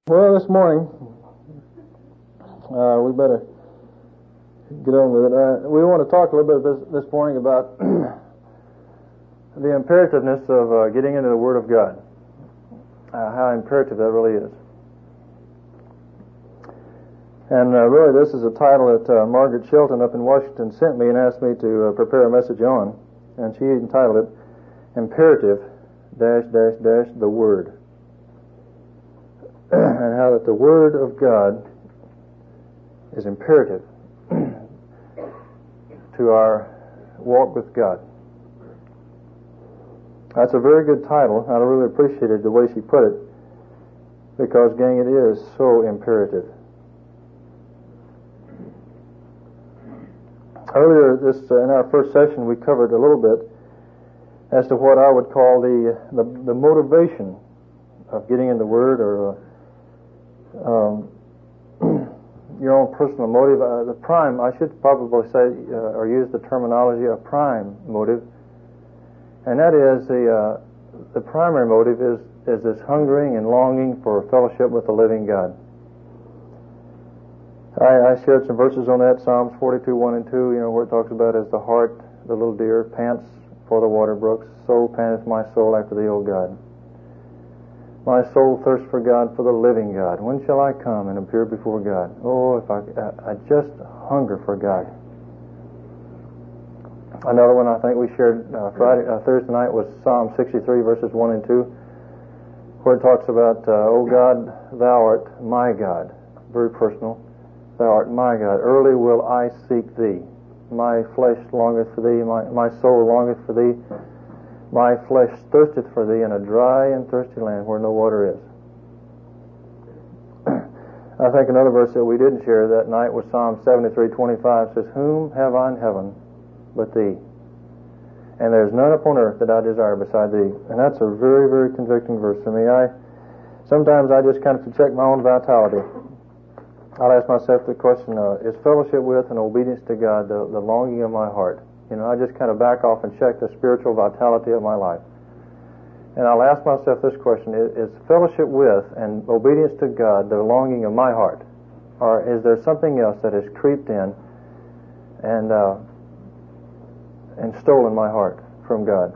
Well, this morning, we better get on with it. We want to talk a little bit this morning about the imperativeness of getting into the Word of God, how imperative that really is. And really, this is a title that Margaret Shelton up in Washington sent me and asked me to prepare a message on, and she entitled it, Imperative, the Word. And how that the Word of God is imperative to our walk with God. That's a very good title. I really appreciated the way she put it, because, gang, it is so imperative. Earlier in our first session, we covered a little bit as to what I would call the motivation of getting in the Word, or your own personal motive. The prime, I should probably say, or use the terminology of prime motive, and that is the primary motive is this hungering and longing for fellowship with the living God. I shared some verses on that, Psalms 42, 1 and 2, where it talks about, as the hart, the little deer, pants for the water brooks, so panteth my soul after thee, O God. My soul thirsts for God, for the living God. When shall I come and appear before God? Oh, if I just hunger for God. Another one I think we shared Thursday night was Psalm 63, verses 1 and 2, where it talks about, O God, thou art my God. Very personal. Thou art my God. Early will I seek thee. My flesh longeth for thee. My soul longeth for thee. My flesh thirsteth for thee in a dry and thirsty land where no water is. I think another verse that we didn't share that night was Psalm 73:25, says, Whom have I in heaven but thee? And there's none upon earth that I desire beside thee. And that's a very, very convicting verse for me. Sometimes I just kind of check my own vitality. I'll ask myself the question, is fellowship with and obedience to God the longing of my heart? I just kind of back off and check the spiritual vitality of my life. And I'll ask myself this question, is fellowship with and obedience to God the longing of my heart? Or is there something else that has creeped in and stolen my heart from God?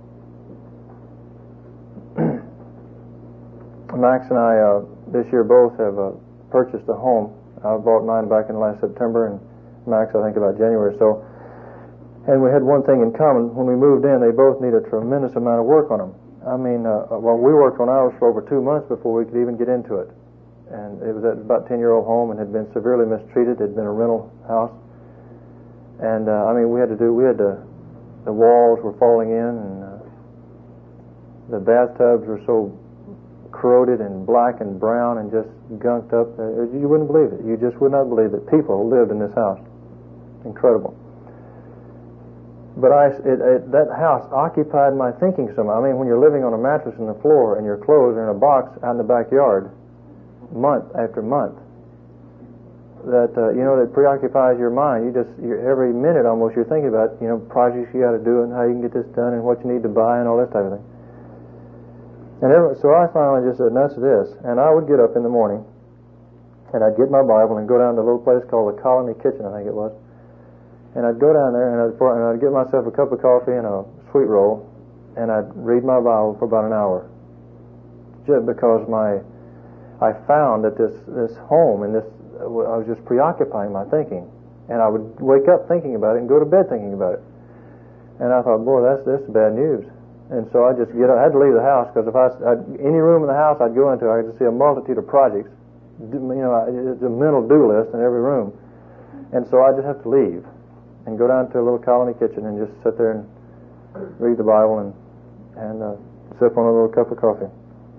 Max and I, this year, both have purchased a home. I bought mine back in last September, and Max, I think, about January or so. And we had one thing in common. When we moved in, they both needed a tremendous amount of work on them. We worked on ours for over 2 months before we could even get into it. And it was about a 10-year-old home and had been severely mistreated. It had been a rental house. And, the walls were falling in, and the bathtubs were so corroded and black and brown and just gunked up. You wouldn't believe it. You just would not believe that people lived in this house. Incredible. But that house occupied my thinking so much. When you're living on a mattress on the floor and your clothes are in a box out in the backyard, month after month, that preoccupies your mind. Every minute almost you're thinking about projects you got to do and how you can get this done and what you need to buy and all that type of thing. And so I finally just said, "That's this." And I would get up in the morning and I'd get my Bible and go down to a little place called the Colony Kitchen, I think it was. And I'd go down there and I'd get myself a cup of coffee and a sweet roll, and I'd read my Bible for about an hour, just because I found that this home and I was just preoccupying my thinking, and I would wake up thinking about it and go to bed thinking about it. And I thought, boy, that's bad news. And so I just I had to leave the house, because if any room in the house I'd go into, I could just see a multitude of projects. It's a mental do list in every room, and so I just have to leave and go down to a little Colony Kitchen and just sit there and read the Bible and sip on a little cup of coffee.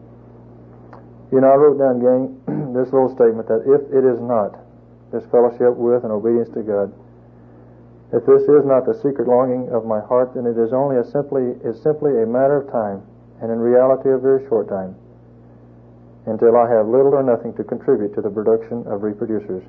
I wrote down, gang, this little statement, that if it is not this fellowship with and obedience to God, if this is not the secret longing of my heart, then it is simply a matter of time, and in reality a very short time, until I have little or nothing to contribute to the production of reproducers.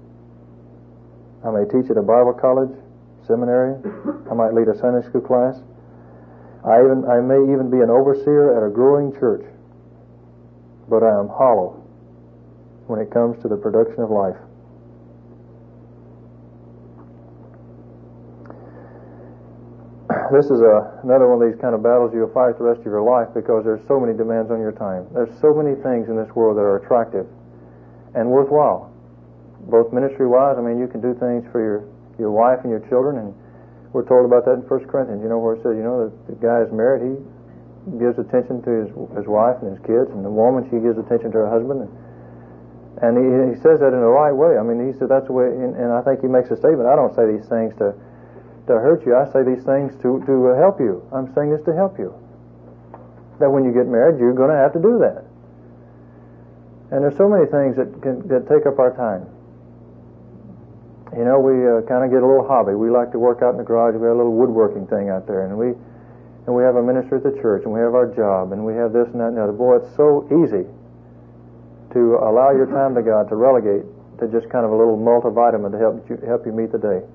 I may teach at a Bible college, seminary. I might lead a Sunday school class. I may even be an overseer at a growing church. But I am hollow when it comes to the production of life. This is another one of these kind of battles you'll fight the rest of your life, because there's so many demands on your time. There's so many things in this world that are attractive and worthwhile, both ministry-wise. I mean, you can do things for your wife and your children, and we're told about that in 1 Corinthians, where it says, the guy is married, he gives attention to his wife and his kids, and the woman, she gives attention to her husband. And he says that in the right way. I mean, he said that's the way, and I think he makes a statement. I don't say these things to hurt you. I say these things to help you. I'm saying this to help you. That when you get married, you're going to have to do that. And there's so many things that take up our time. We kind of get a little hobby. We like to work out in the garage. We have a little woodworking thing out there, and we have a ministry at the church, and we have our job, and we have this and that and the other. Boy, it's so easy to allow your time to God to relegate to just kind of a little multivitamin to help you meet the day.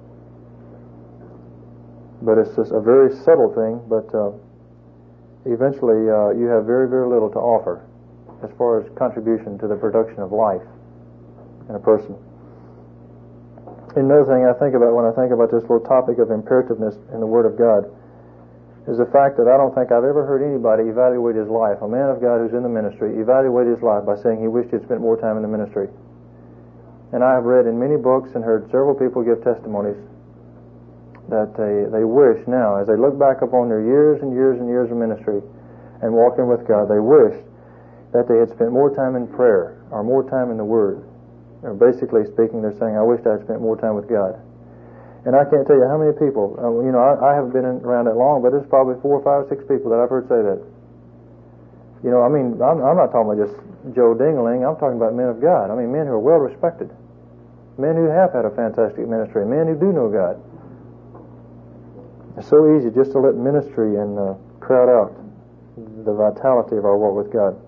But it's just a very subtle thing, but eventually you have very, very little to offer as far as contribution to the production of life in a person. Another thing I think about when I think about this little topic of imperativeness in the Word of God is the fact that I don't think I've ever heard anybody evaluate his life, a man of God who's in the ministry, evaluate his life by saying he wished he'd spent more time in the ministry. And I have read in many books and heard several people give testimonies that they wish now, as they look back upon their years and years and years of ministry and walking with God, they wish that they had spent more time in prayer or more time in the Word. Or basically speaking, they're saying, I wish I had spent more time with God. And I can't tell you how many people, I haven't been around that long, but there's probably 4, 5, 6 people that I've heard say that. I'm not talking about just Joe Dingling. I'm talking about men of God. I mean, men who are well respected. Men who have had a fantastic ministry. Men who do know God. It's so easy just to let ministry and crowd out the vitality of our walk with God.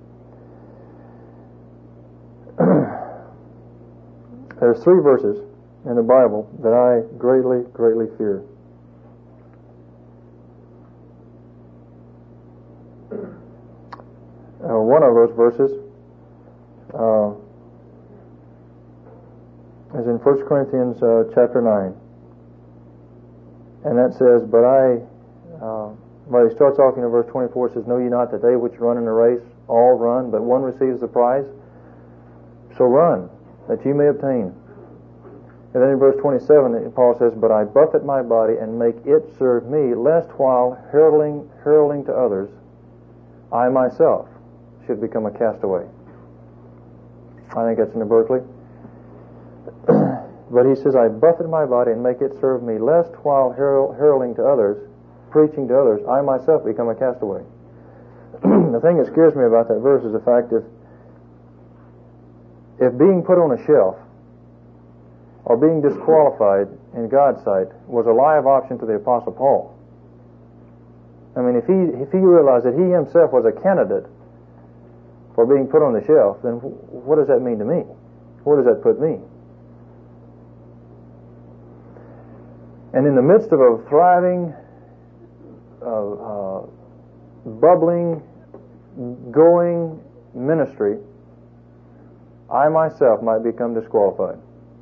There's 3 verses in the Bible that I greatly, greatly fear. One of those verses is in 1 Corinthians chapter 9. And that says, he starts off in verse 24, it says, Know ye not that they which run in a race all run, but one receives the prize? So run, that ye may obtain. And then in verse 27, Paul says, But I buffet my body and make it serve me, lest while hurling to others, I myself should become a castaway. I think that's in the Berkeley. But he says, I buffet my body and make it serve me, lest while hurling to others, preaching to others, I myself become a castaway. The thing that scares me about that verse is the fact that if being put on a shelf or being disqualified in God's sight was a live option to the Apostle Paul, I mean, if he realized that he himself was a candidate for being put on the shelf, then what does that mean to me? Where does that put me? And in the midst of a thriving, bubbling, going ministry, I myself might become disqualified.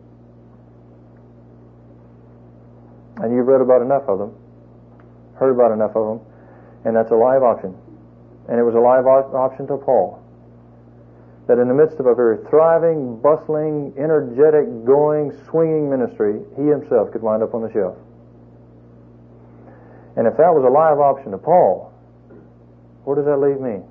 And you've read about enough of them, heard about enough of them, and that's a live option. And it was a live option to Paul. That in the midst of a very thriving, bustling, energetic, going, swinging ministry, he himself could wind up on the shelf. And if that was a live option to Paul, where does that leave me?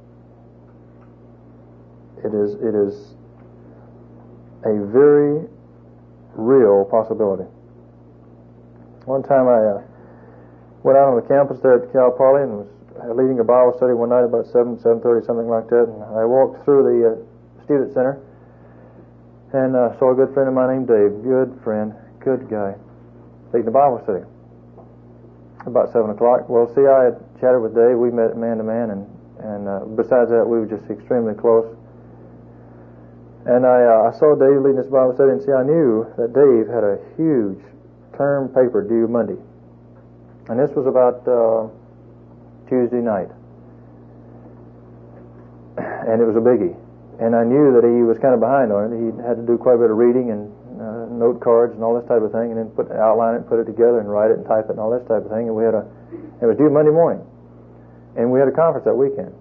It is a very real possibility. One time I went out on the campus there at Cal Poly and was leading a Bible study one night about 7:30, something like that, and I walked through the student center and saw a good friend of mine named Dave. Good friend, good guy, leading a Bible study. About 7 o'clock. Well, see, I had chatted with Dave. We met man to man, and besides that, we were just extremely close. And I saw Dave leading this Bible study, and see, I knew that Dave had a huge term paper due Monday. And this was about Tuesday night. And it was a biggie. And I knew that he was kind of behind on it. He had to do quite a bit of reading and note cards and all this type of thing, and then outline it, put it together, and write it and type it and all this type of thing. And it was due Monday morning, and we had a conference that weekend.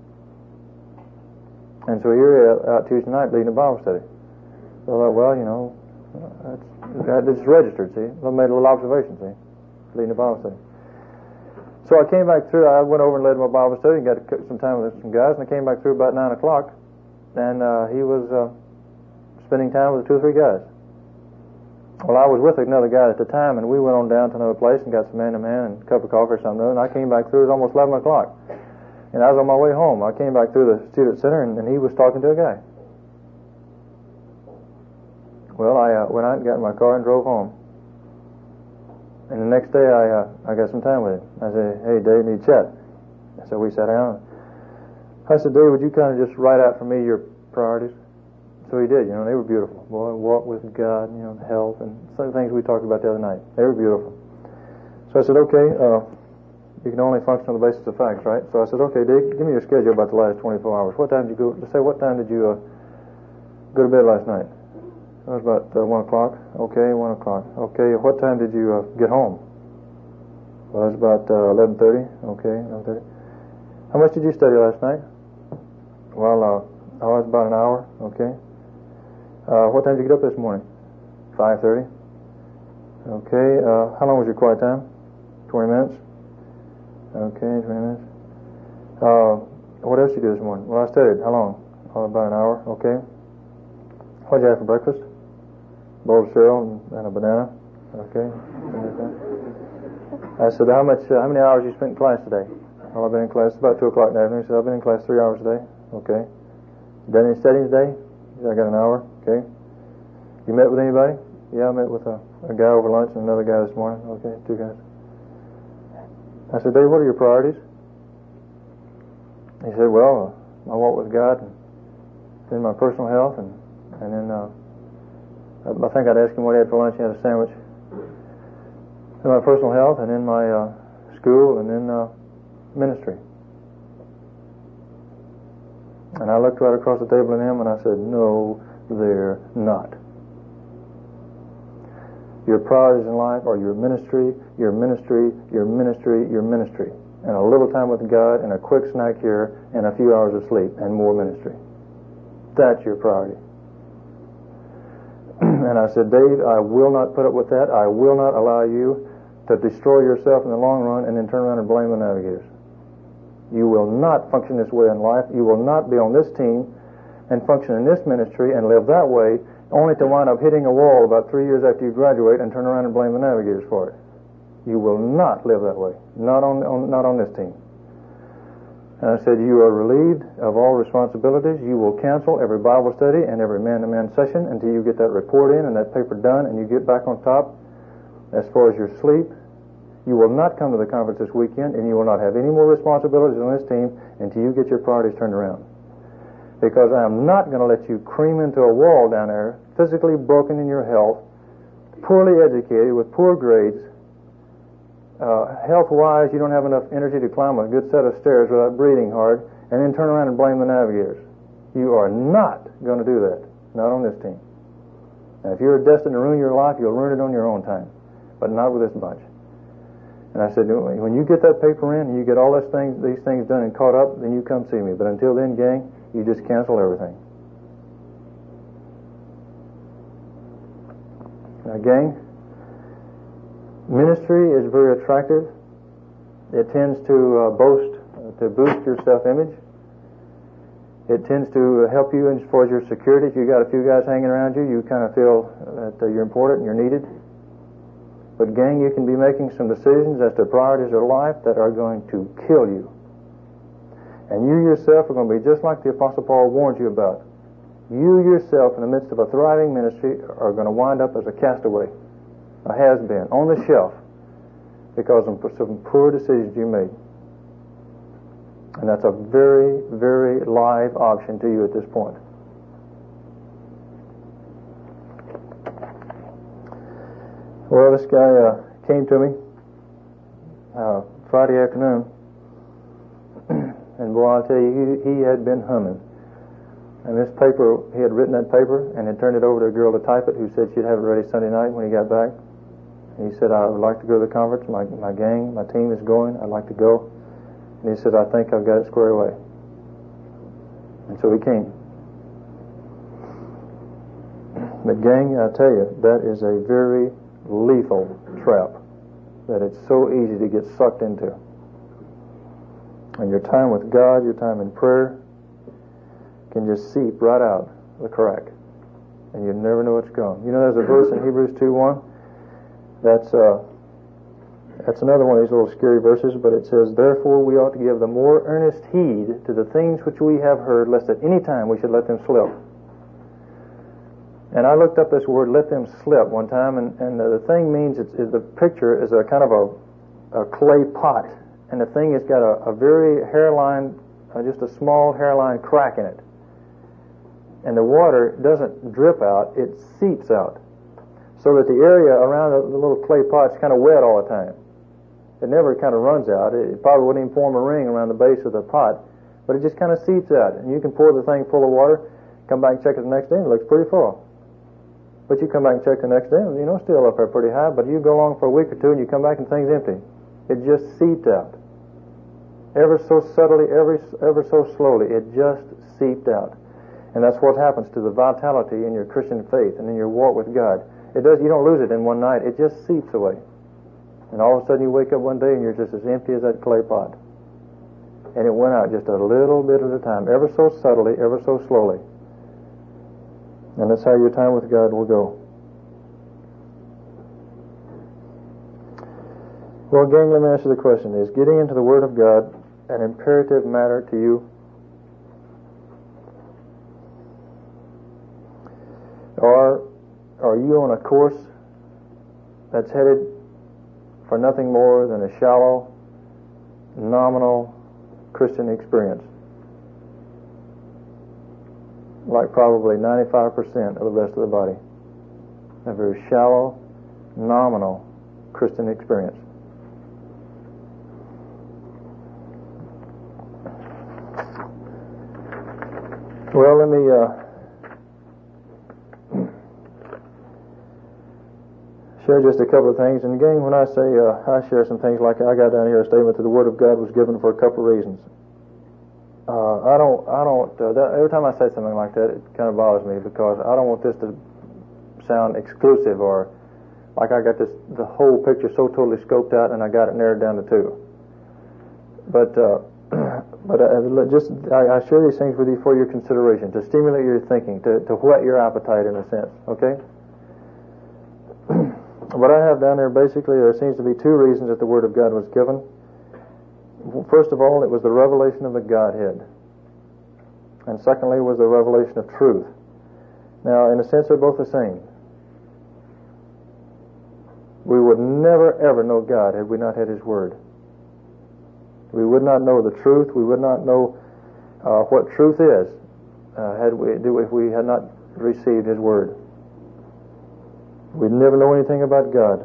And so here out Tuesday night leading a Bible study. So I thought, well, it's registered. See, I made a little observation. See, leading a Bible study. So I came back through. I went over and led my Bible study and got some time with some guys, and I came back through about 9 o'clock. And he was spending time with 2 or 3 guys. Well, I was with another guy at the time, and we went on down to another place and got some man-to-man and a cup of coffee or something. And I came back through. It was almost 11 o'clock. And I was on my way home. I came back through the student center, and he was talking to a guy. Well, I went out and got in my car and drove home. And the next day, I got some time with him. I said, "Hey, Dave, need to chat." So we sat down. I said, "Dave, would you kind of just write out for me your priorities?" So he did. They were beautiful. Boy, walk with God, health, and some of the things we talked about the other night. They were beautiful. So I said, "Okay, you can only function on the basis of facts, right?" So I said, "Okay, Dave, give me your schedule about the last 24 hours. What time did you go? Let's say, what time did you go to bed last night?" It was about 1 o'clock. Okay, 1 o'clock. Okay, what time did you get home? Well, it was about 11:30. Okay, 11:30. How much did you study last night? Well, it was about an hour. Okay. What time did you get up this morning? 5:30. Okay. How long was your quiet time? 20 minutes. Okay, 20 minutes. What else did you do this morning? Well, I studied. How long? Oh, about an hour. Okay. What did you have for breakfast? Bowl of cereal and a banana. Okay. I said, how many hours you spent in class today? Well, I've been in class about 2 o'clock in the afternoon. He said, I've been in class 3 hours a day. Okay. Done any studying today? He said, I got an hour. Okay. You met with anybody? Yeah, I met with a guy over lunch and another guy this morning. Okay, 2 guys. I said, Dave, what are your priorities? He said, well, I walk with God, and then my personal health, and then I think I'd ask him what he had for lunch. He had a sandwich. Then my personal health, and then my school, and then ministry. And I looked right across the table at him, and I said, no, they're not. Your priorities in life are your ministry, your ministry, your ministry, your ministry. And a little time with God, and a quick snack here, and a few hours of sleep, and more ministry. That's your priority. And I said, Dave, I will not put up with that. I will not allow you to destroy yourself in the long run and then turn around and blame the navigators. You will not function this way in life. You will not be on this team and function in this ministry and live that way, only to wind up hitting a wall about 3 years after you graduate and turn around and blame the navigators for it. You will not live that way. Not on this team. And I said, you are relieved of all responsibilities. You will cancel every Bible study and every man-to-man session until you get that report in and that paper done and you get back on top. As far as your sleep, you will not come to the conference this weekend, and you will not have any more responsibilities on this team until you get your priorities turned around. Because I am not going to let you cream into a wall down there, physically broken in your health, poorly educated, with poor grades, health-wise, you don't have enough energy to climb a good set of stairs without breathing hard, and then turn around and blame the navigators. You are not going to do that. Not on this team. Now, if you're destined to ruin your life, you'll ruin it on your own time, but not with this bunch. And I said, when you get that paper in and you get all these things done and caught up, then you come see me. But until then, gang, you just cancel everything. Now, gang, ministry is very attractive. It tends to boost your self-image. It tends to help you as far as your security. If you've got a few guys hanging around you, you kind of feel that you're important and you're needed. But gang, you can be making some decisions as to priorities of life that are going to kill you. And you yourself are going to be just like the Apostle Paul warned you about. You yourself, in the midst of a thriving ministry, are going to wind up as a castaway, a has-been, on the shelf, because of some poor decisions you made. And that's a very, very live option to you at this point. Well, this guy came to me Friday afternoon, and boy, I'll tell you, he had been humming. And this paper, he had written that paper and had turned it over to a girl to type it, who said she'd have it ready Sunday night when he got back. And he said, I would like to go to the conference. My gang, my team is going. I'd like to go. And he said, I think I've got it squared away. And so he came. But gang, I tell you, that is a very lethal trap that it's so easy to get sucked into. And your time with God, your time in prayer, can just seep right out the crack. And you never know it's gone. You know, there's a verse in Hebrews 2:1. That's another one of these little scary verses, but it says, Therefore we ought to give the more earnest heed to the things which we have heard, lest at any time we should let them slip. And I looked up this word, let them slip, one time, and the thing means, the picture is a kind of a clay pot, and the thing has got a very hairline, just a small hairline crack in it. And the water doesn't drip out, it seeps out. So that the area around the little clay pot's kind of wet all the time. It never kind of runs out. It probably wouldn't even form a ring around the base of the pot, but it just kind of seeps out. And you can pour the thing full of water, come back and check it the next day, and it looks pretty full. But you come back and check the next day, and still up there pretty high, but you go along for a week or two, and you come back and the thing's empty. It just seeped out. Ever so subtly, ever so slowly, it just seeped out. And that's what happens to the vitality in your Christian faith and in your walk with God. You don't lose it in one night. It just seeps away. And all of a sudden you wake up one day and you're just as empty as that clay pot. And it went out just a little bit at a time, ever so subtly, ever so slowly. And that's how your time with God will go. Well, gang, let me ask you the question. Is getting into the Word of God an imperative matter to you? Or are you on a course that's headed for nothing more than a shallow, nominal Christian experience? Like probably 95% of the rest of the body. A very shallow, nominal Christian experience. Well, let me share just a couple of things. And again, when I say I share some things, like I got down here a statement that the Word of God was given for a couple of reasons. Every time I say something like that, it kind of bothers me, because I don't want this to sound exclusive, or like I got the whole picture so totally scoped out and I got it narrowed down to two. But I share these things with you for your consideration, to stimulate your thinking, to whet your appetite in a sense, okay? What I have down there, basically, there seems to be two reasons that the Word of God was given. First of all, it was the revelation of the Godhead. And secondly, was the revelation of truth. Now, in a sense, they're both the same. We would never, ever know God had we not had His Word. We would not know the truth. We would not know what truth is if we had not received His Word. We'd never know anything about God.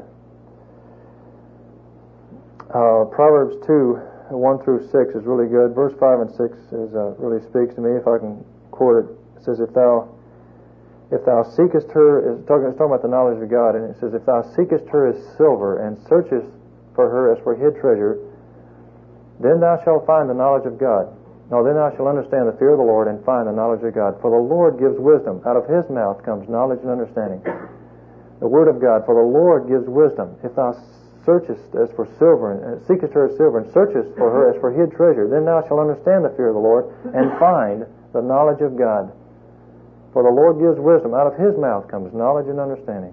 Proverbs 2:1-6 is really good. Verse 5 and 6 really speaks to me. If I can quote it, it says, "If thou seekest her," it's talking about the knowledge of God, and it says, "If thou seekest her as silver, and searchest for her as for hid treasure, then thou shalt find the knowledge of God. No, then thou shalt understand the fear of the Lord, and find the knowledge of God. For the Lord gives wisdom. Out of His mouth comes knowledge and understanding." The Word of God, for the Lord gives wisdom. If thou searchest as for silver, and seekest her as silver, and searchest for her as for hid treasure, then thou shalt understand the fear of the Lord, and find the knowledge of God. For the Lord gives wisdom. Out of His mouth comes knowledge and understanding.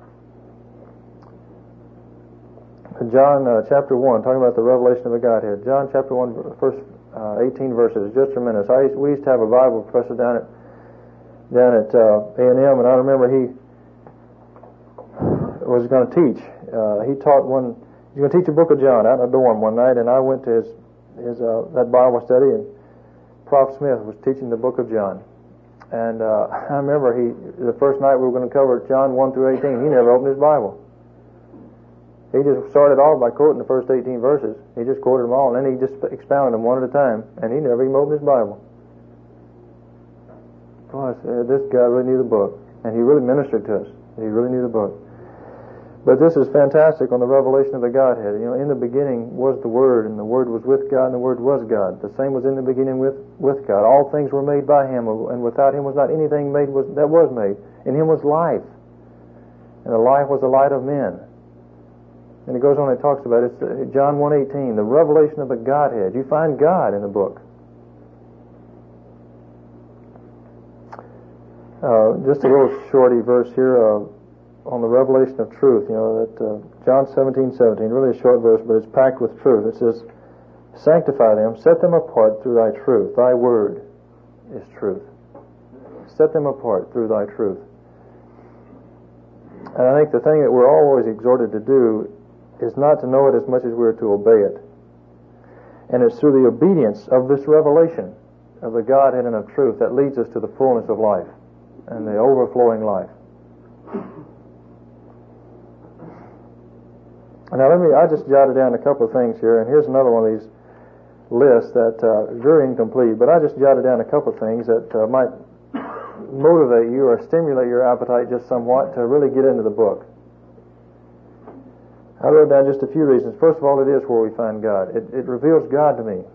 John chapter 1, talking about the revelation of the Godhead. John chapter 1, first 18 verses. Just tremendous. We used to have a Bible professor down at A&M, and I remember he was going to teach. He was going to teach the book of John out in a dorm one night, and I went to that Bible study, and Prof. Smith was teaching the book of John. And I remember the first night we were going to cover John 1-18, he never opened his Bible. He just started off by quoting the first 18 verses. He just quoted them all, and then he just expounded them one at a time, and he never even opened his Bible. Boy, this guy really knew the book, and he really ministered to us. He really knew the book. But this is fantastic on the revelation of the Godhead. You know, in the beginning was the Word, and the Word was with God, and the Word was God. The same was in the beginning with God. All things were made by Him, and without Him was not anything made that was made. In Him was life, and the life was the light of men. And it goes on and talks about it. It's John 1:18, the revelation of the Godhead. You find God in the book. Just a little shorty verse here on the revelation of truth. You know, that John 17:17, really a short verse, but it's packed with truth. It says, sanctify them, set them apart through thy truth. Thy word is truth. Set them apart through thy truth. And I think the thing that we're always exhorted to do is not to know it as much as we're to obey it. And it's through the obedience of this revelation of the Godhead and of truth that leads us to the fullness of life and the overflowing life. Now I just jotted down a couple of things here, and here's another one of these lists that is very incomplete, but I just jotted down a couple of things that might motivate you or stimulate your appetite just somewhat to really get into the book. I wrote down just a few reasons. First of all, it is where we find God. It reveals God to me.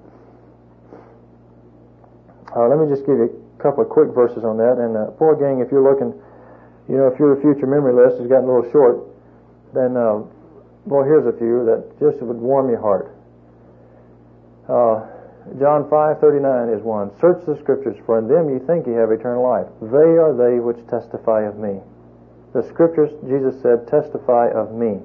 Let me just give you a couple of quick verses on that. And poor gang, if you're looking, you know, if your future memory list has gotten a little short, then boy, here's a few that just would warm your heart. John 5:39 is one. Search the Scriptures, for in them ye think ye have eternal life. They are they which testify of me. The Scriptures, Jesus said, testify of me.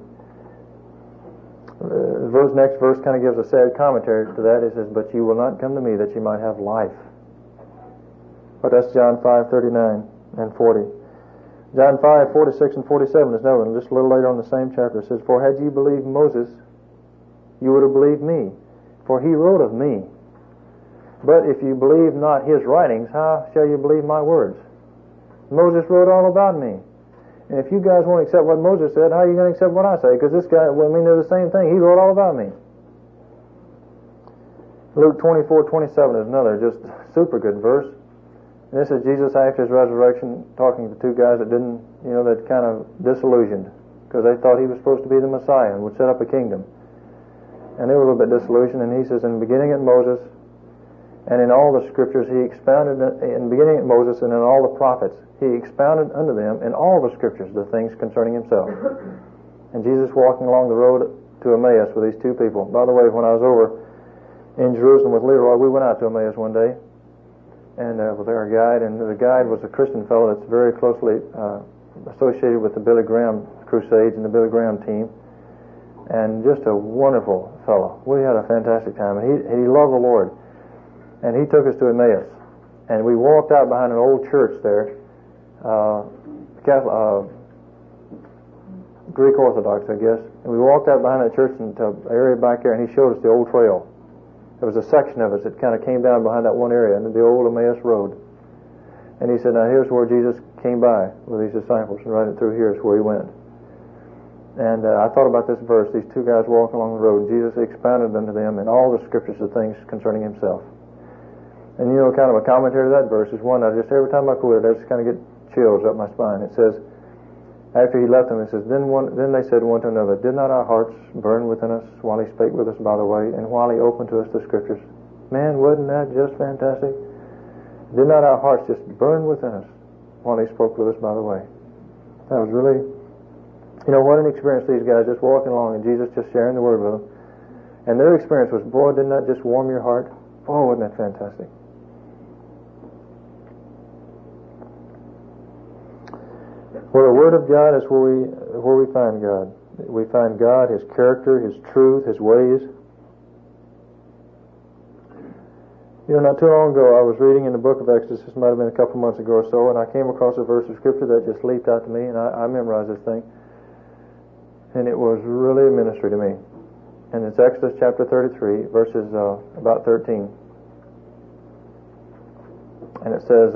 Next verse kind of gives a sad commentary to that. It says, but you will not come to me that you might have life. But that's John 5:39 and 40. John 5:46 and 47 is another one, just a little later on in the same chapter. It says, for had you believed Moses, you would have believed me, for he wrote of me. But if you believe not his writings, how shall you believe my words? Moses wrote all about me. And if you guys won't accept what Moses said, how are you going to accept what I say? Because this guy, well, I mean, they're the same thing. He wrote all about me. Luke 24:27 is another just super good verse. And this is Jesus after his resurrection talking to two guys that didn't, you know, that kind of disillusioned because they thought he was supposed to be the Messiah and would set up a kingdom. And they were a little bit disillusioned. And he says, in the beginning at Moses and in all the Scriptures, he expounded, in the beginning at Moses and in all the prophets, he expounded unto them in all the Scriptures the things concerning himself. And Jesus walking along the road to Emmaus with these two people. By the way, when I was over in Jerusalem with Leroy, we went out to Emmaus one day and with our guide, and the guide was a Christian fellow that's very closely associated with the Billy Graham Crusades and the Billy Graham team, and just a wonderful fellow. We had a fantastic time, and he loved the Lord, and he took us to Emmaus, and we walked out behind an old church there, Greek Orthodox, I guess, and we walked out behind that church into an area back there, and he showed us the old trail. There was a section of it that kind of came down behind that one area, into the old Emmaus Road. And he said, now here's where Jesus came by with his disciples, and right through here is where he went. And I thought about this verse, these two guys walking along the road. Jesus expounded unto them in all the Scriptures the things concerning himself. And you know, kind of a commentary to that verse is one I just, every time I quote it, I just kind of get chills up my spine. It says, after he left them, it says, then they said one to another, did not our hearts burn within us while he spake with us by the way, and while he opened to us the Scriptures? Man, wasn't that just fantastic? Did not our hearts just burn within us while he spoke with us by the way? That was really, you know, what an experience, these guys just walking along and Jesus just sharing the Word with them. And their experience was, boy, didn't that just warm your heart? Boy, wasn't that fantastic? Well, the Word of God is where we find God. We find God, His character, His truth, His ways. You know, not too long ago, I was reading in the book of Exodus, this might have been a couple months ago or so, and I came across a verse of Scripture that just leaped out to me, and I memorized this thing. And it was really a ministry to me. And it's Exodus chapter 33, verses about 13. And it says,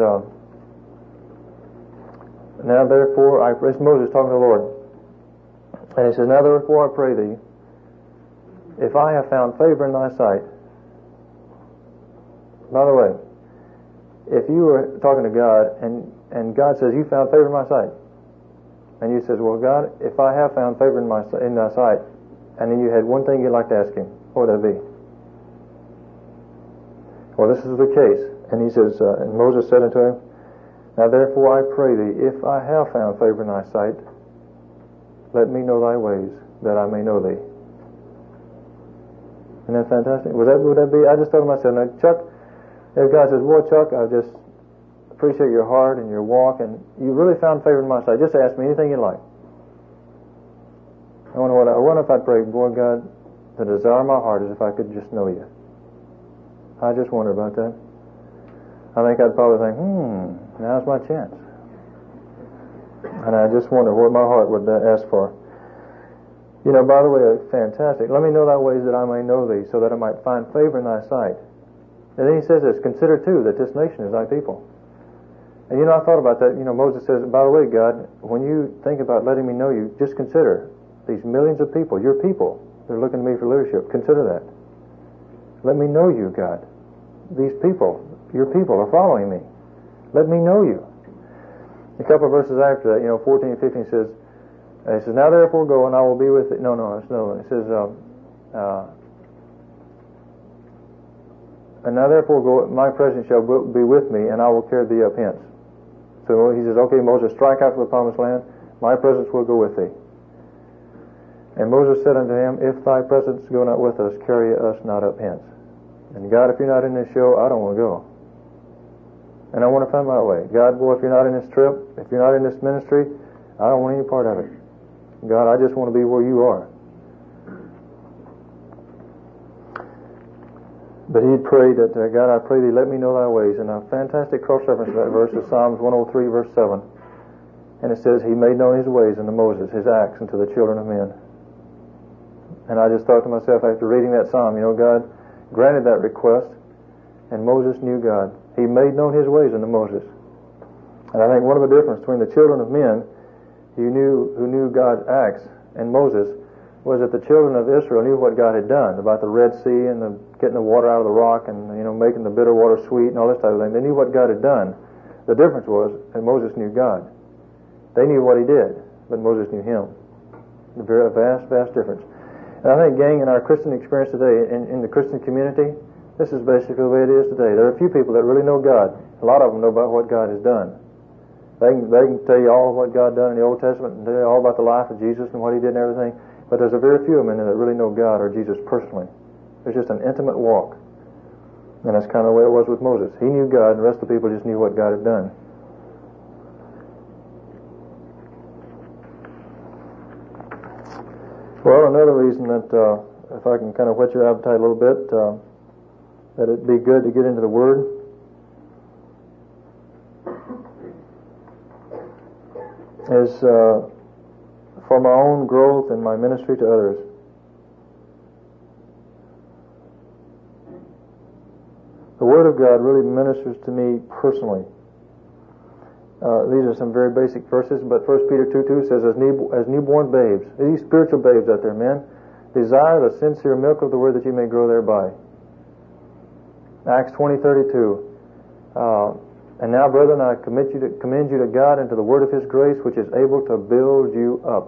now therefore, it's Moses talking to the Lord. And he says, now therefore I pray thee, if I have found favor in thy sight. By the way, if you were talking to God and God says, you found favor in my sight, and you says, well, God, if I have found favor in thy sight, and then you had one thing you'd like to ask him, what would that be? Well, this is the case. And he says, and Moses said unto him, now therefore I pray thee, if I have found favor in thy sight, let me know thy ways, that I may know thee. Isn't that fantastic? Would that be? I just thought to myself, now Chuck, if God says, boy, Chuck, I just appreciate your heart and your walk, and you really found favor in my sight, just ask me anything you like. I wonder if I'd pray, boy, God, the desire of my heart is if I could just know you. I just wonder about that. I think I'd probably think, now's my chance. And I just wonder what my heart would ask for. You know, by the way, fantastic. Let me know thy ways that I may know thee, so that I might find favor in thy sight. And then he says this, consider too that this nation is thy people. And you know, I thought about that. You know, Moses says, by the way, God, when you think about letting me know you, just consider these millions of people, your people, they're looking to me for leadership. Consider that. Let me know you, God. These people, your people, are following me. Let me know you. A couple of verses after that, 14 and 15 says, he says, now therefore go, and I will be with thee. No. It says, and now therefore go, my presence shall be with me, and I will carry thee up hence. So he says, okay, Moses, strike out for the promised land. My presence will go with thee. And Moses said unto him, if thy presence go not with us, carry us not up hence. And God, if you're not in this show, I don't want to go. And I want to find my way. God, boy, if you're not in this trip, if you're not in this ministry, I don't want any part of it. God, I just want to be where you are. But he'd prayed that, God, I pray thee, let me know thy ways. And a fantastic cross-reference to that verse is Psalms 103, verse 7. And it says, he made known his ways unto Moses, his acts unto the children of men. And I just thought to myself after reading that psalm, God granted that request, and Moses knew God. He made known his ways unto Moses. And I think one of the difference between the children of men who knew God's acts and Moses was that the children of Israel knew what God had done about the Red Sea and getting the water out of the rock and making the bitter water sweet and all this type of thing. They knew what God had done. The difference was that Moses knew God. They knew what he did, but Moses knew him. A very vast difference. And I think, gang, in our Christian experience today, in the Christian community, this is basically the way it is today. There are a few people that really know God. A lot of them know about what God has done. They can tell you all of what God done in the Old Testament and tell you all about the life of Jesus and what he did and everything. But there's a very few of them in there that really know God or Jesus personally. There's just an intimate walk. And that's kind of the way it was with Moses. He knew God, and the rest of the people just knew what God had done. Well, another reason that, if I can kind of whet your appetite a little bit, that it'd be good to get into the Word, is for my own growth and my ministry to others. The Word of God really ministers to me personally. These are some very basic verses, but 1 Peter 2:2 says, as newborn babes, these spiritual babes out there, men, desire the sincere milk of the Word that you may grow thereby. Acts 20:32, and now, brethren, I commend you to God and to the word of his grace, which is able to build you up.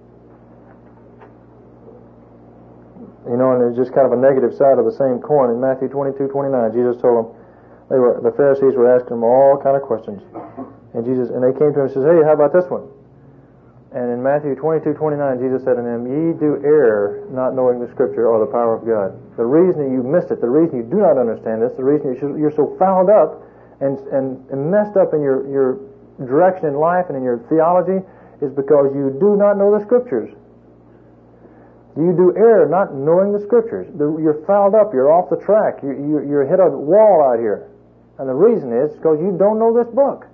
And there's just kind of a negative side of the same coin. In Matthew 22:29, Jesus told them, the Pharisees were asking him all kind of questions. And they came to him and says, hey, how about this one? And in Matthew 22:29, Jesus said to them, ye do err, not knowing the Scripture or the power of God. The reason that you missed it, the reason you do not understand this, the reason you're so fouled up and messed up in your direction in life and in your theology is because you do not know the Scriptures. You do err, not knowing the Scriptures. You're fouled up. You're off the track. You're hit a wall out here. And the reason is because you don't know this book.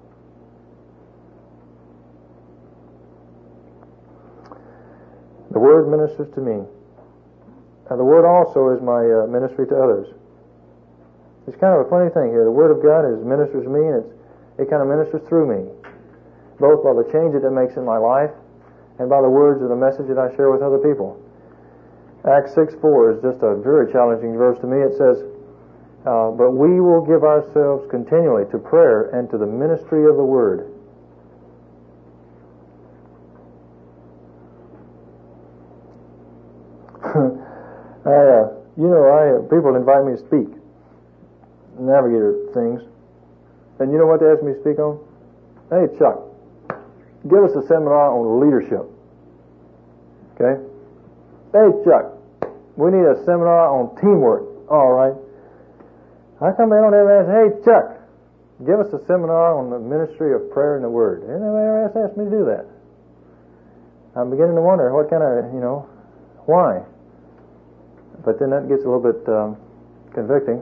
The Word ministers to me. Now, the Word also is my ministry to others. It's kind of a funny thing here. The Word of God ministers to me, and it kind of ministers through me, both by the change that it makes in my life and by the words of the message that I share with other people. Acts 6:4 is just a very challenging verse to me. It says, But we will give ourselves continually to prayer and to the ministry of the Word. People invite me to speak, navigator things, and you know what they ask me to speak on? Hey, Chuck, give us a seminar on leadership. Okay? Hey, Chuck, we need a seminar on teamwork. All right. How come they don't ever ask, hey, Chuck, give us a seminar on the ministry of prayer and the Word? They never ever asked me to do that. I'm beginning to wonder what kind of, why? But then that gets a little bit convicting.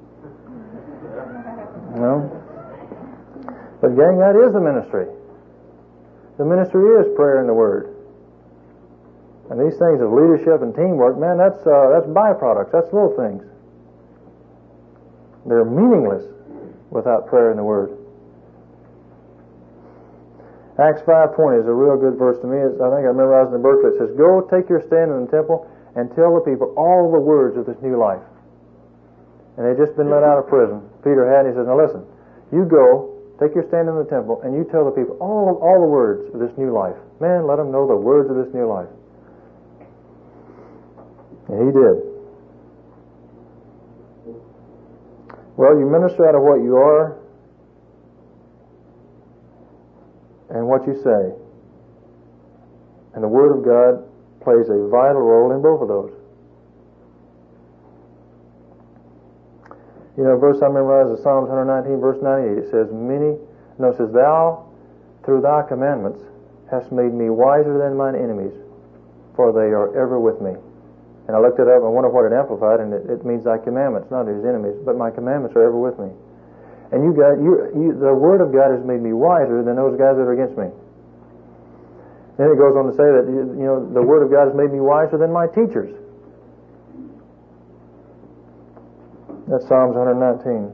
But gang, that is the ministry. The ministry is prayer and the Word. And these things of leadership and teamwork, man, that's byproducts. That's little things. They're meaningless without prayer and the Word. Acts 5:20 is a real good verse to me. I think I memorized in the Berkeley. It says, "Go, take your stand in the temple and tell the people all the words of this new life." And they'd just been let out of prison. Peter had, he says, "Now listen, you go, take your stand in the temple, and you tell the people all the words of this new life." Man, let them know the words of this new life. And he did. Well, you minister out of what you are and what you say. And the Word of God plays a vital role in both of those. Verse I memorized is Psalms 119, verse 98. It says, "Thou, through thy commandments, hast made me wiser than mine enemies, for they are ever with me." And I looked it up and wondered what it amplified, and it means thy commandments, not his enemies, but my commandments are ever with me. And the Word of God has made me wiser than those guys that are against me. Then it goes on to say that, the Word of God has made me wiser than my teachers. That's Psalms 119.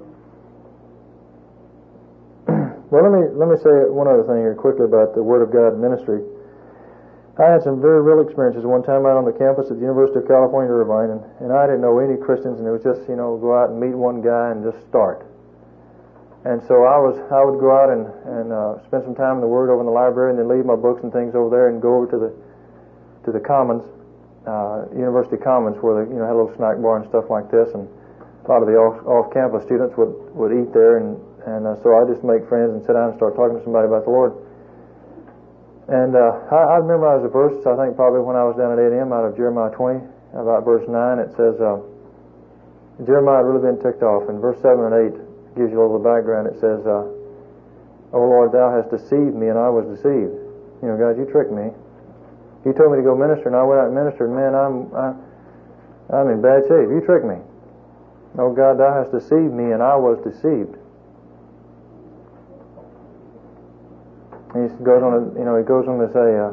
Well, let me say one other thing here quickly about the Word of God ministry. I had some very real experiences one time out on the campus at the University of California, Irvine, and I didn't know any Christians, and it was just, go out and meet one guy and just start. And so I would go out and spend some time in the Word over in the library, and then leave my books and things over there and go over to the Commons, University Commons, where they had a little snack bar and stuff like this, and a lot of the off-campus students would eat there, and so I just make friends and sit down and start talking to somebody about the Lord. And I memorized a verse, I think probably when I was down at 8 a.m. out of Jeremiah 20, about verse 9. It says, Jeremiah had really been ticked off. In verse 7 and 8 gives you a little background. It says, "O Lord, thou hast deceived me, and I was deceived." God, you tricked me. You told me to go minister, and I went out and ministered. Man, I'm in bad shape. You tricked me. "Oh God, thou hast deceived me, and I was deceived." And he goes on to say,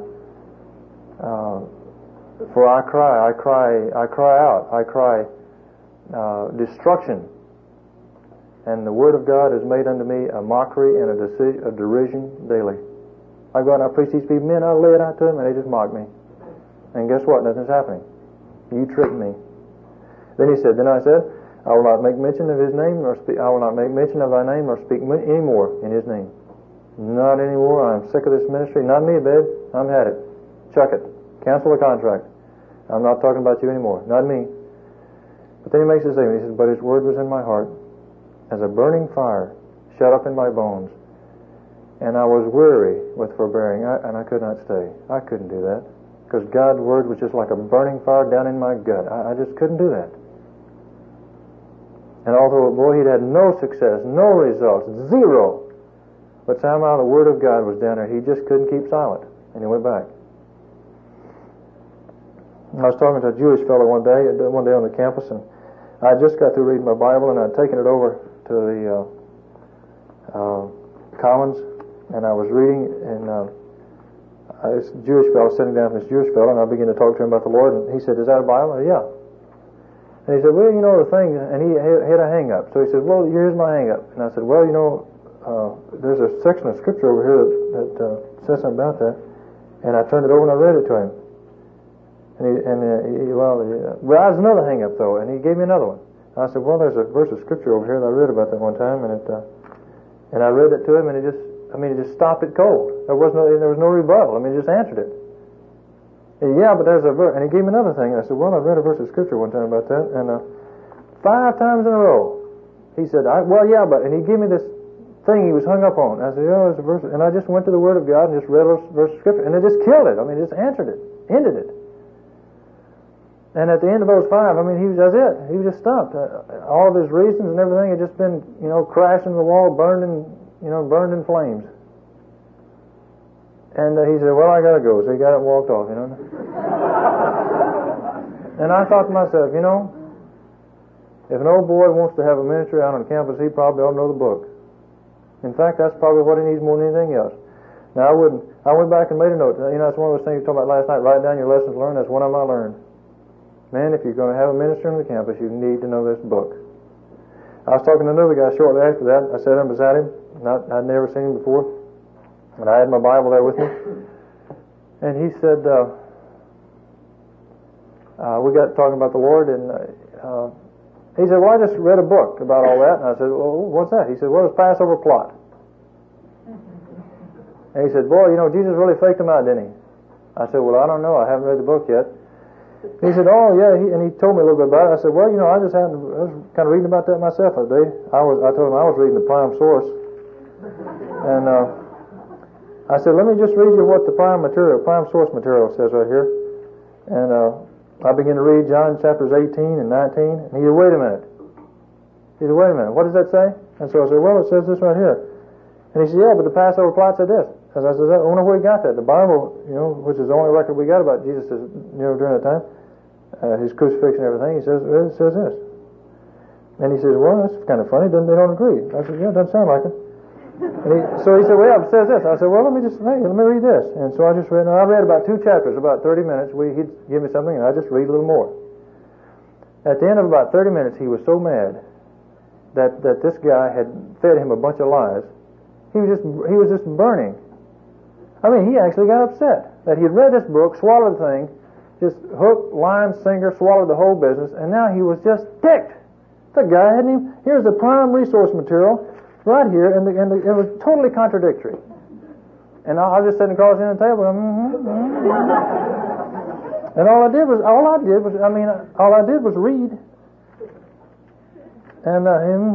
"For I cry out destruction, and the Word of God is made unto me a mockery and a derision daily." I go out and I preach these people, man, I lay it out to them, and they just mock me. And guess what? Nothing's happening. You tricked me. Then I said, "I will not make mention of his name, I will not make mention of thy name, nor speak any more in his name. Not anymore. I'm sick of this ministry. Not me, babe. I'm had it. Chuck it. Cancel the contract. I'm not talking about you anymore. Not me." But then he makes a statement. He says, "But his word was in my heart, as a burning fire, shut up in my bones. And I was weary with forbearing, and I could not stay." I couldn't do that, because God's word was just like a burning fire down in my gut. I just couldn't do that. And although, boy, he'd had no success, no results, zero, but somehow the Word of God was down there. He just couldn't keep silent, and he went back. I was talking to a Jewish fellow one day on the campus, and I just got through reading my Bible, and I'd taken it over to the Commons, and I was reading, and this Jewish fellow sitting down with this Jewish fellow, and I began to talk to him about the Lord, and he said, "Is that a Bible?" I said, "Yeah." And he said, "Well, the thing," and he had a hang-up. So he said, "Well, here's my hang-up." And I said, "Well, there's a section of Scripture over here that says something about that." And I turned it over and I read it to him. Well, there's another hang-up, though, and he gave me another one. I said, well, there's a verse of Scripture over here that I read about that one time, and I read it to him, and it just stopped it cold. There was no rebuttal. He just answered it. And, yeah, but there's a verse, and he gave me another thing. I said, well, I read a verse of Scripture one time about that, and 5 times in a row, he said, well, yeah, but, and he gave me this thing he was hung up on. I said, oh, there's a verse, and I just went to the Word of God and just read a verse of Scripture, and it just killed it. It just answered it, ended it. And at the end of those 5, that's it. He just stopped. All of his reasons and everything had just been, crashing the wall, burned in flames. And he said, well, I got to go. So he got up and walked off, And I thought to myself, if an old boy wants to have a ministry out on campus, he probably ought to know the book. In fact, that's probably what he needs more than anything else. Now, I went back and made a note. That's one of those things you talked about last night. Write down your lessons learned. That's one of them I learned. Man, if you're going to have a ministry on the campus, you need to know this book. I was talking to another guy shortly after that. I sat down beside him. I'd never seen him before. And I had my Bible there with me. And he said, we got talking about the Lord, and he said, well, I just read a book about all that. And I said, well, what's that? He said, well, it's Passover Plot. And he said, boy, Jesus really faked him out, didn't he? I said, well, I don't know. I haven't read the book yet. He said, oh, yeah, and he told me a little bit about it. I said, well, I was kind of reading about that myself the other day. I told him I was reading the Prime Source. And I said, let me just read you what the Prime Source material says right here. And I began to read John chapters 18 and 19. And he said, wait a minute. What does that say? And so I said, well, it says this right here. And he said, yeah, but the Passover Plot said this. Because I said, I wonder where he got that. The Bible, which is the only record we got about Jesus, during that time, his crucifixion and everything, it says this. And he says, well, that's kind of funny. They don't agree. I said, yeah, it doesn't sound like it. So he said, well, yeah, it says this. I said, well, let me read this. And so I just read, and I read about 2 chapters, about 30 minutes. He'd give me something, and I just read a little more. At the end of about 30 minutes, he was so mad that this guy had fed him a bunch of lies. He was just burning. He actually got upset that he had read this book, swallowed the thing, just hook, line, sinker, swallowed the whole business, and now he was just ticked. The guy hadn't even, here's the prime resource material right here, and it was totally contradictory. And I was just sitting across the table, and all I did was read. And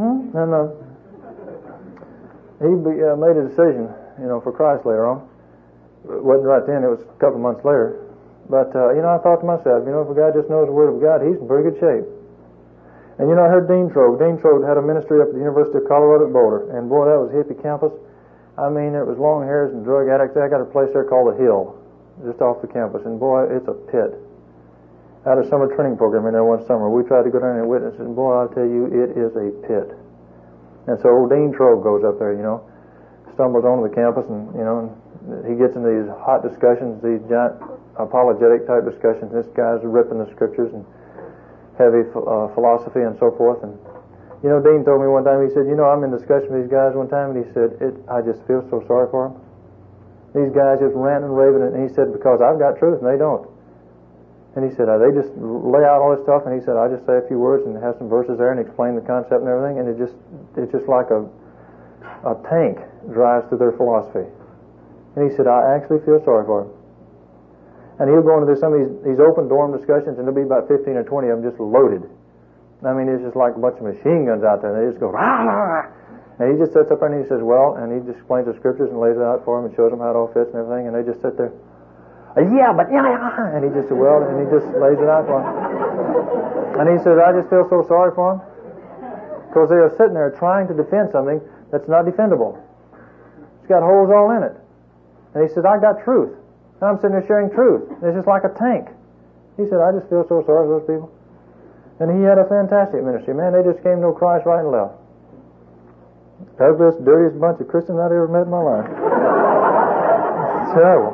he made a decision, for Christ later on. It wasn't right then, it was a couple of months later. But, I thought to myself, if a guy just knows the Word of God, he's in pretty good shape. And, I heard Dean Trogue. Dean Trogue had a ministry up at the University of Colorado at Boulder. And, boy, that was a hippie campus. It was long hairs and drug addicts. I got a place there called The Hill, just off the campus. And, boy, it's a pit. I had a summer training program in there one summer. We tried to go down there and witness, and, boy, I'll tell you, it is a pit. And so old Dean Trogue goes up there, stumbles onto the campus, and, he gets into these hot discussions, these giant apologetic type discussions. This guy's ripping the scriptures and heavy philosophy and so forth. And Dean told me one time, he said, I'm in discussion with these guys one time, and he said, I just feel so sorry for them. These guys just ranting and raving, and he said, because I've got truth and they don't. And he said, they just lay out all this stuff, and he said, I just say a few words and have some verses there and explain the concept and everything, and it's just like a tank drives through their philosophy. And he said, I actually feel sorry for him. And he'll go into some of these open dorm discussions, and there'll be about 15 or 20 of them just loaded. It's just like a bunch of machine guns out there, and they just go, rah, rah, rah. And he just sits up there and he says, well, and he just explains the scriptures and lays it out for them and shows them how it all fits and everything, and they just sit there, yeah, and he just said, well, and he just lays it out for them. And he says, I just feel so sorry for them, because they are sitting there trying to defend something that's not defendable. It's got holes all in it. And he said, I got truth. And I'm sitting there sharing truth. It's just like a tank. He said, I just feel so sorry for those people. And he had a fantastic ministry. Man, they just came to know Christ right and left. Ugliest, dirtiest bunch of Christians I'd ever met in my life. It's terrible.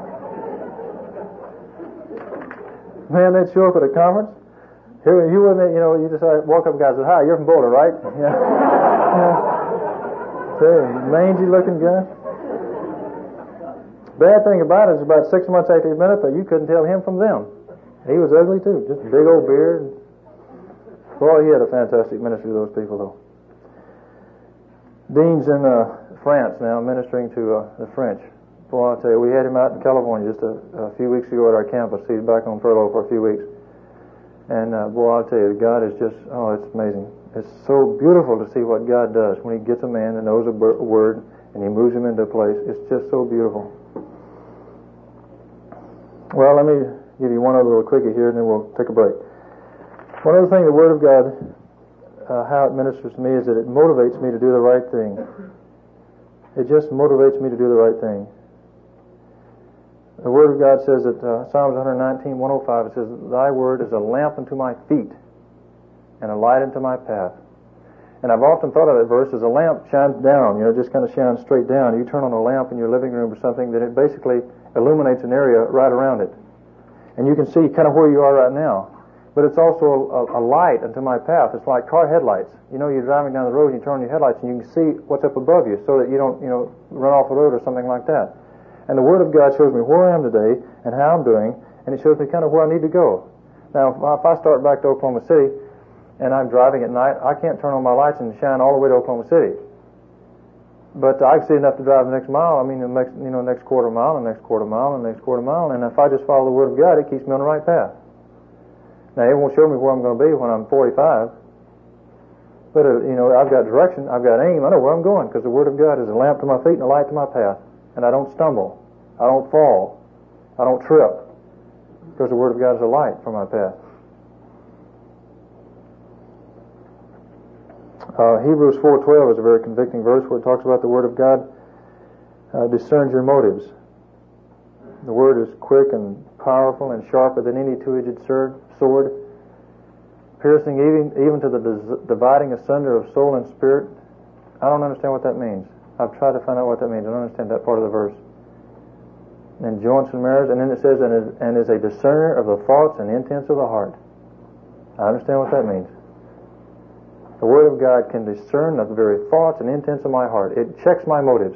Man, they'd show up at a conference. Here, you wouldn't, you just walk up and guys and say, hi, you're from Boulder, right? Yeah. Mangy looking guy. Bad thing about it is about 6 months after he met up there, you couldn't tell him from them. He was ugly too, just a big old beard. Boy, he had a fantastic ministry to those people, though. Dean's in France now, ministering to the French. Boy, I'll tell you, we had him out in California just a few weeks ago at our campus. He's back on furlough for a few weeks. And boy, I'll tell you, God is just, it's amazing. It's so beautiful to see what God does when He gets a man that knows a word and He moves him into a place. It's just so beautiful. Well, let me give you one other little quickie here, and then we'll take a break. One other thing, the Word of God, how it ministers to me is that it motivates me to do the right thing. It just motivates me to do the right thing. The Word of God says that Psalms 119, 105, it says, Thy Word is a lamp unto my feet and a light unto my path. And I've often thought of that verse as a lamp shines down, just kind of shines straight down. You turn on a lamp in your living room or something, then it basically illuminates an area right around it. And you can see kind of where you are right now. But it's also a light unto my path. It's like car headlights. You're driving down the road and you turn on your headlights and you can see what's up above you so that you don't, run off the road or something like that. And the Word of God shows me where I am today and how I'm doing, and it shows me kind of where I need to go. Now, if I start back to Oklahoma City and I'm driving at night, I can't turn on my lights and shine all the way to Oklahoma City. But I can see enough to drive the next mile. The next quarter mile, and the next quarter mile, and the next quarter mile. And if I just follow the Word of God, it keeps me on the right path. Now, it won't show me where I'm going to be when I'm 45. But, I've got direction, I've got aim, I know where I'm going, because the Word of God is a lamp to my feet and a light to my path. And I don't stumble, I don't fall, I don't trip, because the Word of God is a light for my path. Hebrews 4:12 is a very convicting verse where it talks about the Word of God discerns your motives. The Word is quick and powerful and sharper than any two-edged sword, piercing even to the dividing asunder of soul and spirit. I don't understand what that means. I've tried to find out what that means. I don't understand that part of the verse. And joints and marrows, and then it says, and is a discerner of the thoughts and intents of the heart. I understand what that means. The Word of God can discern the very thoughts and intents of my heart. It checks my motives.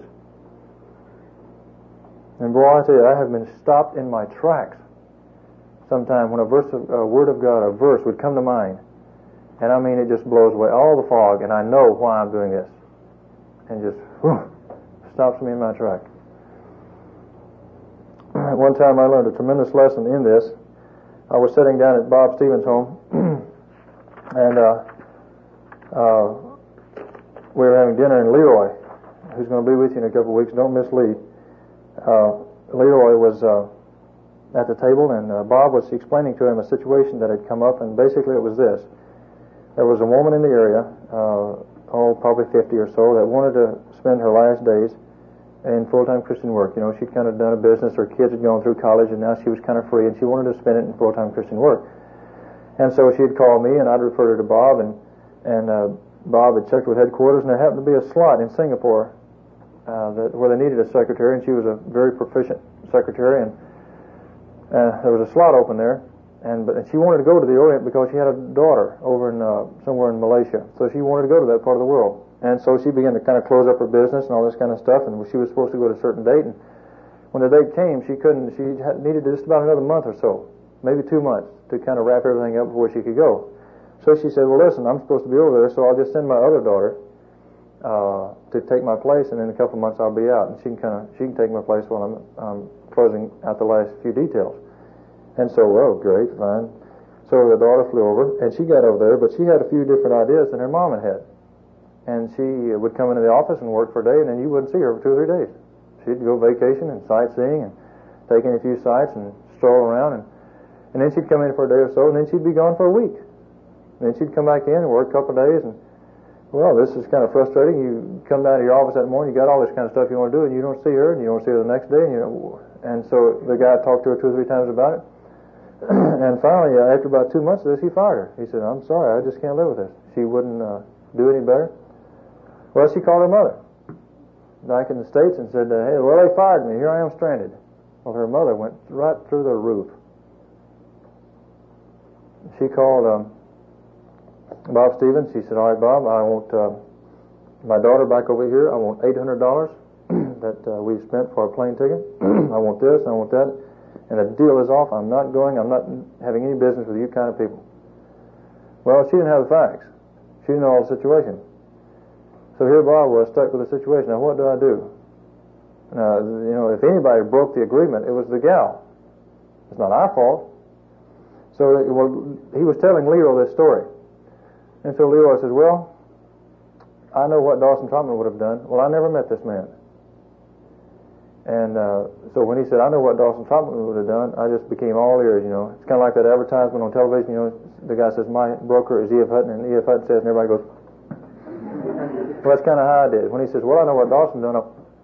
And boy, I tell you, I have been stopped in my tracks sometime when a Word of God, a verse would come to mind. And I mean, it just blows away all the fog, and I know why I'm doing this. And just stops me in my track. One time I learned a tremendous lesson in this. I was sitting down at Bob Stevens' home, and we were having dinner, and Leroy, who's going to be with you in a couple of weeks, don't miss Lee. Leroy was at the table, and Bob was explaining to him a situation that had come up, and basically it was this. There was a woman in the area, probably 50 or so, that wanted to spend her last days in full-time Christian work. She'd kind of done a business, her kids had gone through college, and now she was kind of free, and she wanted to spend it in full-time Christian work. And so she'd call me, and I'd refer her to Bob, and Bob had checked with headquarters, and there happened to be a slot in Singapore where they needed a secretary, and she was a very proficient secretary, and there was a slot open there, and she wanted to go to the Orient because she had a daughter over in somewhere in Malaysia, so she wanted to go to that part of the world. And so she began to kind of close up her business and all this kind of stuff, and she was supposed to go to a certain date, and when the date came, she needed just about another month or so, maybe 2 months, to kind of wrap everything up before she could go. So she said, well, listen, I'm supposed to be over there, so I'll just send my other daughter to take my place, and in a couple of months I'll be out, and she can take my place while I'm closing out the last few details. And so, great, fine. So the daughter flew over, and she got over there, but she had a few different ideas than her mom had. And she would come into the office and work for a day, and then you wouldn't see her for 2 or 3 days. She'd go vacation and sightseeing and take in a few sights and stroll around, and then she'd come in for a day or so, and then she'd be gone for a week. And then she'd come back in and work a couple of days, and this is kind of frustrating. You come down to your office that morning, you got all this kind of stuff you want to do, and you don't see her, and you don't see her the next day, and so the guy talked to her 2 or 3 times about it. And finally, after about 2 months of this, he fired her. He said, I'm sorry, I just can't live with this. She wouldn't do any better. Well, she called her mother back in the States and said, hey, they fired me. Here I am stranded. Well, her mother went right through the roof. She called Bob Stevens. She said, all right, Bob, I want my daughter back over here. I want $800 that we spent for a plane ticket. I want this, I want that. And the deal is off. I'm not going. I'm not having any business with you kind of people. Well, she didn't have the facts. She didn't know all the situation. So here Bob was stuck with the situation. Now, what do I do? Now, if anybody broke the agreement, it was the gal. It's not our fault. So, he was telling Leroy this story. And so Leroy says, well, I know what Dawson Trotman would have done. Well, I never met this man. And so when he said, I know what Dawson Trotman would have done, I just became all ears, It's kind of like that advertisement on television, the guy says, my broker is E.F. Hutton, and E.F. Hutton says, and everybody goes, well, that's kind of how I did. When he says, well, I know what Dawson done,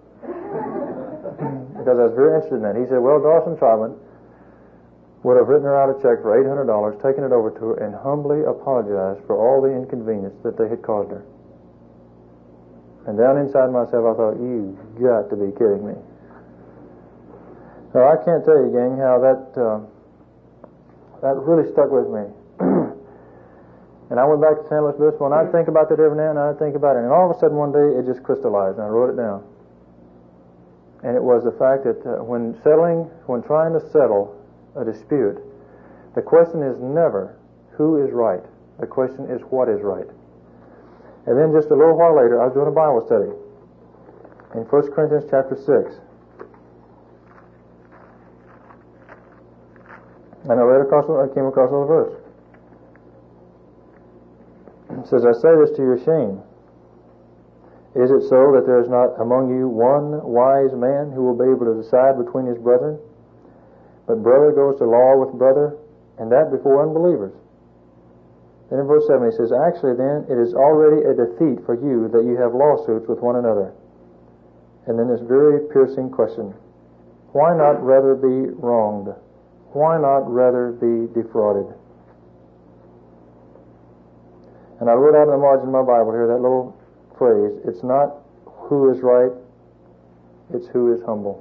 because I was very interested in that. He said, well, Dawson Trotman would have written her out a check for $800, taken it over to her, and humbly apologized for all the inconvenience that they had caused her. And down inside myself, I thought, you've got to be kidding me. So I can't tell you, gang, how that really stuck with me. And I went back to San Luis Obispo, and I'd think about that every now and then. I'd think about it, and all of a sudden one day it just crystallized, and I wrote it down. And it was the fact that when trying to settle a dispute, the question is never who is right. The question is what is right. And then just a little while later, I was doing a Bible study in 1 Corinthians chapter 6. And I came across a little verse. It says, I say this to your shame. Is it so that there is not among you one wise man who will be able to decide between his brethren? But brother goes to law with brother, and that before unbelievers. Then in verse 7 he says, actually then, it is already a defeat for you that you have lawsuits with one another. And then this very piercing question, why not rather be wronged? Why not rather be defrauded? And I wrote out in the margin of my Bible here that little phrase, it's not who is right, it's who is humble.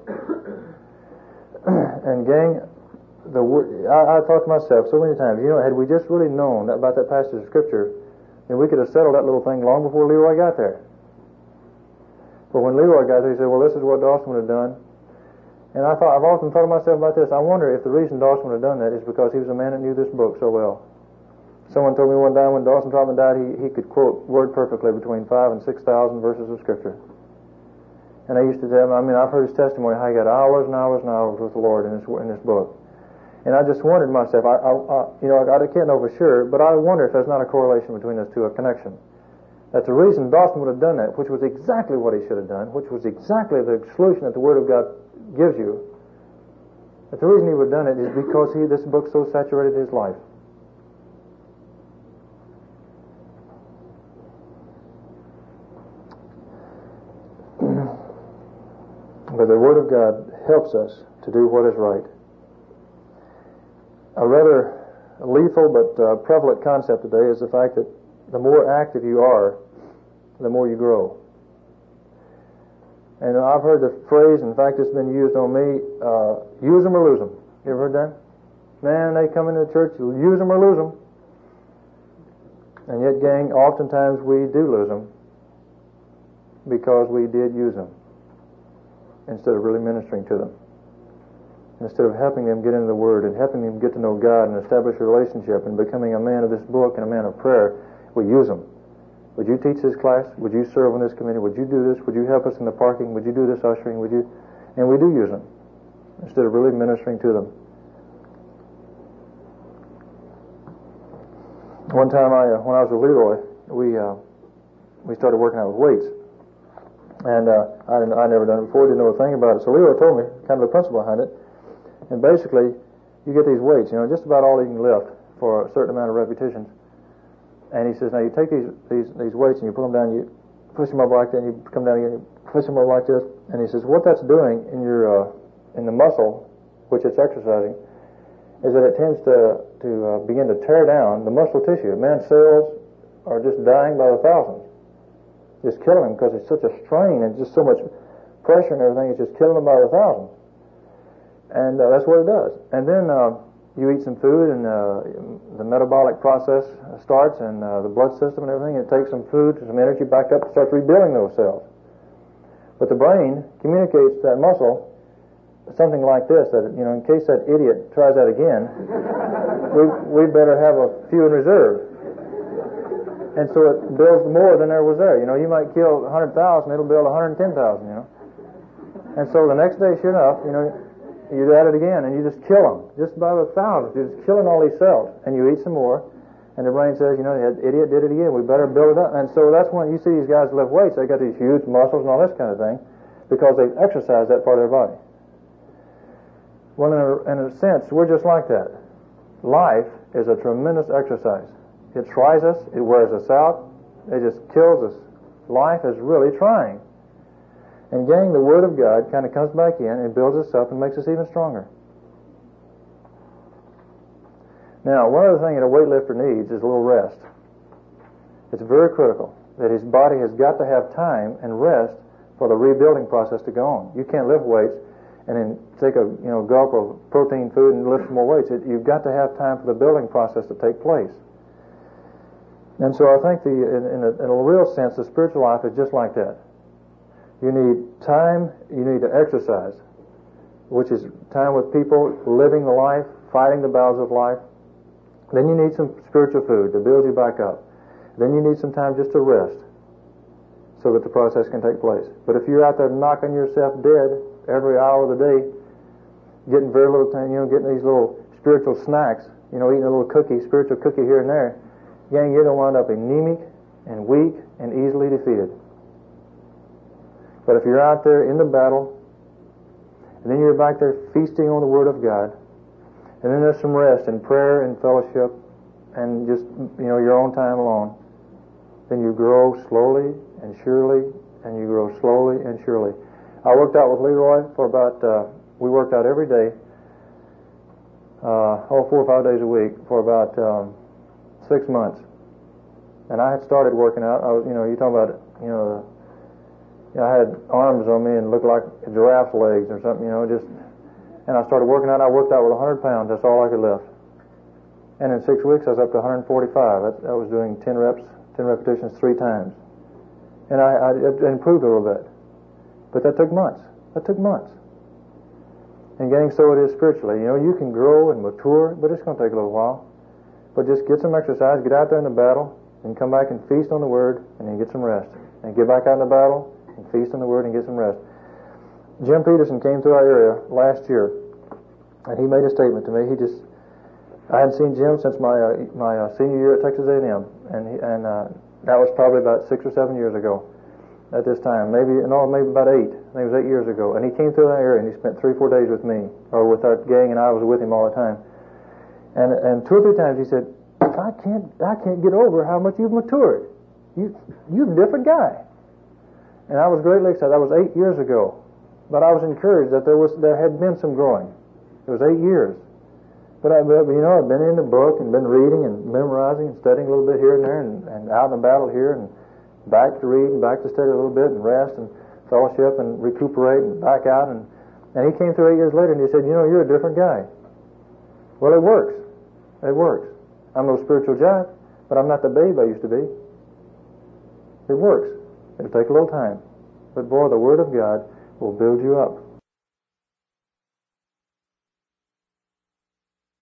And gang, I thought to myself so many times, had we just really known about that passage of Scripture, then we could have settled that little thing long before Leroy got there. But when Leroy got there, he said, well, this is what Dawson would have done. And I've often thought to myself about this. I wonder if the reason Dawson would have done that is because he was a man that knew this book so well. Someone told me one time when Dawson Trotman died, he could quote word perfectly between 5,000 and 6,000 verses of Scripture. And I used to tell him, I've heard his testimony, how he got hours and hours and hours with the Lord in this book. And I just wondered myself, I can't know for sure, but I wonder if there's not a correlation between those two, a connection. That the reason Dawson would have done that, which was exactly what he should have done, which was exactly the solution that the Word of God gives you, that the reason he would have done it is because this book so saturated his life. But the Word of God helps us to do what is right. A rather lethal but prevalent concept today is the fact that the more active you are, the more you grow. And I've heard the phrase, in fact it's been used on me, use them or lose them. You ever heard that? Man, they come into the church, use them or lose them. And yet, gang, oftentimes we do lose them because we did use them instead of really ministering to them. Instead of helping them get into the Word and helping them get to know God and establish a relationship and becoming a man of this book and a man of prayer, we use them. Would you teach this class? Would you serve on this committee? Would you do this? Would you help us in the parking? Would you do this ushering? Would you? And we do use them instead of really ministering to them. One time, when I was with Leroy, we started working out with weights. And I'd never done it before, didn't know a thing about it. So Leroy told me kind of the principle behind it. And basically, you get these weights, just about all you can lift for a certain amount of repetitions. And he says, now you take these weights and you pull them down, you push them up like that, and you come down again, you push them up like this. And he says, what that's doing in the muscle, which it's exercising, is that it tends to begin to tear down the muscle tissue. Man's cells are just dying by the thousands. Just killing them because it's such a strain and just so much pressure and everything. It's just killing them by the thousands. And that's what it does. And then you eat some food and the metabolic process starts and the blood system and everything. And it takes some food, some energy back up and starts rebuilding those cells. But the brain communicates to that muscle something like this, that, in case that idiot tries that again, we better have a few in reserve. And so it builds more than there was there. You know, you might kill 100,000, it'll build 110,000, you know. And so the next day, sure enough, you know, you do it again, and you just kill them, just by the thousands. You're just killing all these cells, and you eat some more, and the brain says, you know, the idiot did it again. We better build it up. And so that's when you see these guys lift weights. They got these huge muscles and all this kind of thing because they've exercised that part of their body. Well, in a sense, we're just like that. Life is a tremendous exercise. It tries us. It wears us out. It just kills us. Life is really trying. And gang, the Word of God kind of comes back in and builds us up and makes us even stronger. Now, one other thing that a weightlifter needs is a little rest. It's very critical that his body has got to have time and rest for the rebuilding process to go on. You can't lift weights and then take a gulp of protein food and lift some more weights. You've got to have time for the building process to take place. And so I think in a real sense, the spiritual life is just like that. You need time, you need to exercise, which is time with people, living the life, fighting the battles of life. Then you need some spiritual food to build you back up. Then you need some time just to rest so that the process can take place. But if you're out there knocking yourself dead every hour of the day, getting very little time, getting these little spiritual snacks, eating a little spiritual cookie here and there, you're going to wind up anemic and weak and easily defeated. But if you're out there in the battle, and then you're back there feasting on the Word of God, and then there's some rest and prayer and fellowship and just, your own time alone, then you grow slowly and surely, and you grow slowly and surely. I worked out with Leroy for we worked out every day, 4 or 5 days a week for about 6 months. And I had started working out. I was, you talking about, I had arms on me and looked like giraffe's legs or something, and I started working out. I worked out with 100 pounds. That's all I could lift. And in 6 weeks, I was up to 145. I was doing 10 repetitions 3 times. And I improved a little bit. But that took months. And gang, so it is spiritually. You can grow and mature, but it's going to take a little while. But just get some exercise, get out there in the battle, and come back and feast on the Word, and then get some rest. And get back out in the battle, and feast on the Word, and get some rest. Jim Peterson came through our area last year, and he made a statement to me. I hadn't seen Jim since my senior year at Texas A&M, and that was probably about 6 or 7 years ago at this time. Maybe about 8. I think it was 8 years ago. And he came through that area, and he spent 3 or 4 days with me, or with our gang, and I was with him all the time. And 2 or 3 times he said, I can't get over how much you've matured. You're a different guy. And I was greatly excited. That was 8 years ago. But I was encouraged that there had been some growing. It was 8 years. But I've been in the book and been reading and memorizing and studying a little bit here and there and out in the battle here and back to read and back to study a little bit and rest and fellowship and recuperate and back out. And he came through 8 years later and he said, you're a different guy. Well, it works. It works. I'm no spiritual giant, but I'm not the babe I used to be. It works. It'll take a little time. But boy, the Word of God will build you up.